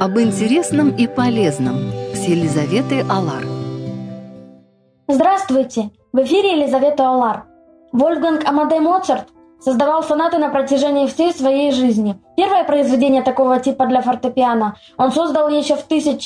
об интересном и полезном с Елизаветой Алар. Здравствуйте! В эфире Елизавета Алар. Вольфганг Амадей Моцарт создавал сонаты на протяжении всей своей жизни. Первое произведение такого типа для фортепиано он создал еще в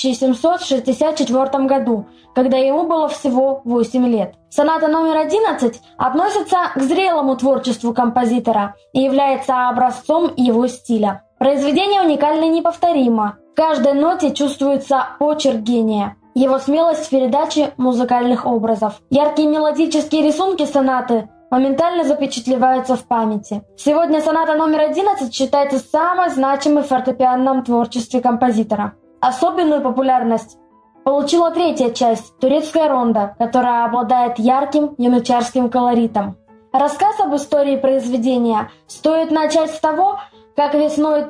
1764 году, когда ему было всего 8 лет. Соната номер 11 относится к зрелому творчеству композитора и является образцом его стиля. Произведение уникально и неповторимо. В каждой ноте чувствуется почерк гения, его смелость в передаче музыкальных образов. Яркие мелодические рисунки сонаты моментально запечатлеваются в памяти. Сегодня соната номер 11 считается самой значимой в фортепианном творчестве композитора. Особенную популярность получила третья часть «Турецкая ронда», которая обладает ярким янычарским колоритом. Рассказ об истории произведения стоит начать с того, как весной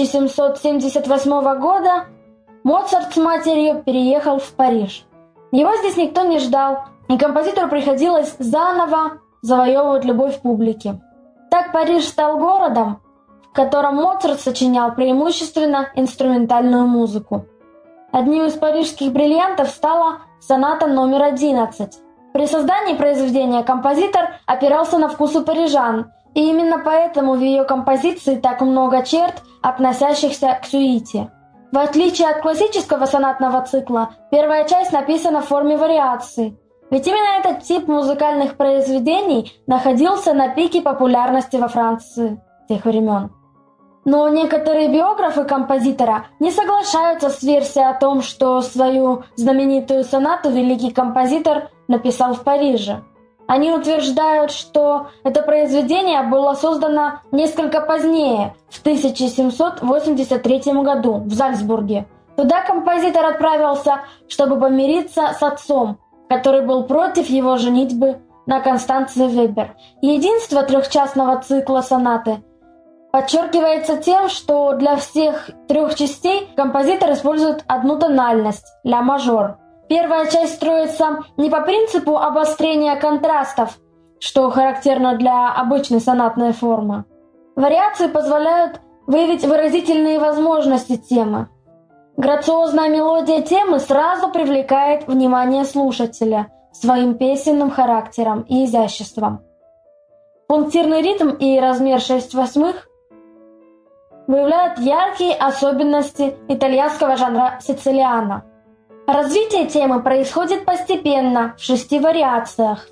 1778 года Моцарт с матерью переехал в Париж. Его здесь никто не ждал, и композитору приходилось заново завоевывать любовь публики. Так Париж стал городом, в котором Моцарт сочинял преимущественно инструментальную музыку. Одним из парижских бриллиантов стала соната номер 11. При создании произведения композитор опирался на вкусы парижан, и именно поэтому в ее композиции так много черт, относящихся к сюите. В отличие от классического сонатного цикла, первая часть написана в форме вариаций, ведь именно этот тип музыкальных произведений находился на пике популярности во Франции тех времен. Но некоторые биографы композитора не соглашаются с версией о том, что свою знаменитую сонату великий композитор написал в Париже. Они утверждают, что это произведение было создано несколько позднее, в 1783 году, в Зальцбурге. Туда композитор отправился, чтобы помириться с отцом, который был против его женитьбы на Констанции Вебер. Единство трехчастного цикла сонаты подчеркивается тем, что для всех трех частей композитор использует одну тональность – ля мажор. Первая часть строится не по принципу обострения контрастов, что характерно для обычной сонатной формы. Вариации позволяют выявить выразительные возможности темы. Грациозная мелодия темы сразу привлекает внимание слушателя своим песенным характером и изяществом. Пунктирный ритм и размер 6/8 выявляют яркие особенности итальянского жанра сицилиано. Развитие темы происходит постепенно, в 6 вариациях.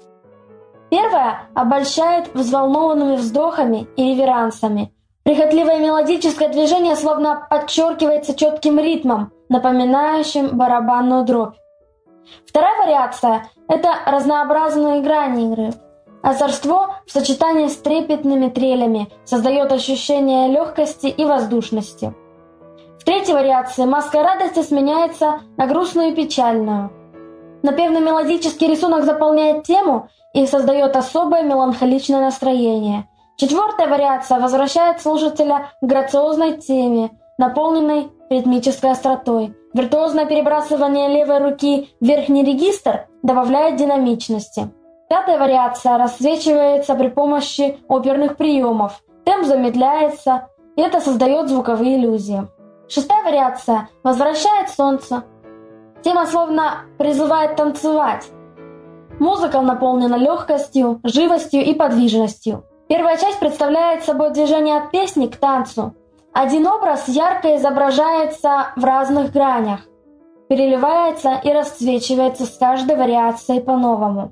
Первая обольщает взволнованными вздохами и реверансами. Прихотливое мелодическое движение словно подчеркивается четким ритмом, напоминающим барабанную дробь. Вторая вариация – это разнообразные грани игры. Озорство в сочетании с трепетными трелями создает ощущение легкости и воздушности. В третьей вариации маска радости сменяется на грустную и печальную. Напевный мелодический рисунок заполняет тему и создает особое меланхоличное настроение. Четвертая вариация возвращает слушателя к грациозной теме, наполненной ритмической остротой. Виртуозное перебрасывание левой руки в верхний регистр добавляет динамичности. Пятая вариация рассвечивается при помощи оперных приемов. Темп замедляется, и это создает звуковые иллюзии. Шестая вариация возвращает солнце. Тема словно призывает танцевать. Музыка наполнена легкостью, живостью и подвижностью. Первая часть представляет собой движение от песни к танцу. Один образ ярко изображается в разных гранях, переливается и расцвечивается с каждой вариацией по-новому.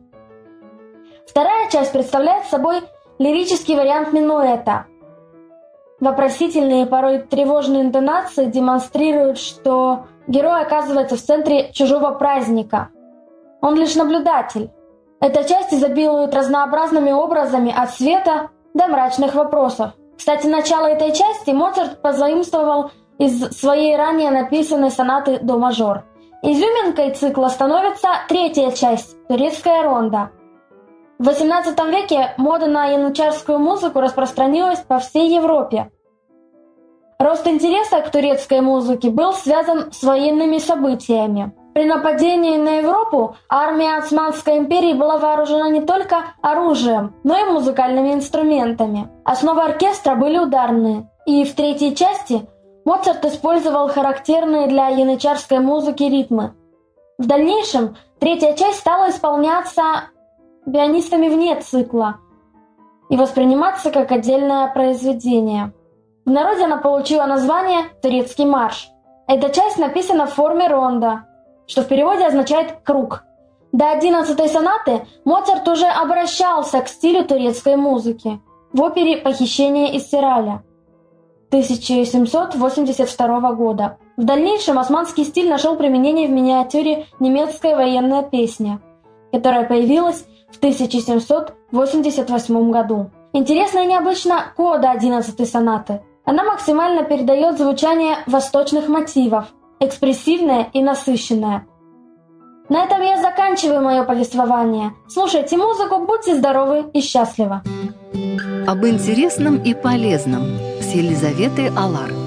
Вторая часть представляет собой лирический вариант минуэта. Вопросительные, порой тревожные интонации демонстрируют, что герой оказывается в центре чужого праздника. Он лишь наблюдатель. Эта часть изобилует разнообразными образами от света до мрачных вопросов. Кстати, начало этой части Моцарт позаимствовал из своей ранее написанной сонаты до мажор. Изюминкой цикла становится третья часть «Турецкая ронда». В XVIII веке мода на янычарскую музыку распространилась по всей Европе. Рост интереса к турецкой музыке был связан с военными событиями. При нападении на Европу армия Османской империи была вооружена не только оружием, но и музыкальными инструментами. Основой оркестра были ударные, и в третьей части Моцарт использовал характерные для янычарской музыки ритмы. В дальнейшем третья часть стала исполняться пианистами вне цикла и восприниматься как отдельное произведение. В народе она получила название «Турецкий марш». Эта часть написана в форме рондо, что в переводе означает «круг». До 11-й сонаты Моцарт уже обращался к стилю турецкой музыки в опере «Похищение из Тираля» 1782 года. В дальнейшем османский стиль нашел применение в миниатюре «Немецкая военная песня», которая появилась в 1788 году. Интересно и необычно кода 11-й сонаты. Она максимально передает звучание восточных мотивов, экспрессивное и насыщенное. На этом я заканчиваю мое повествование. Слушайте музыку, будьте здоровы и счастливы. Об интересном и полезном с Елизаветой Алар.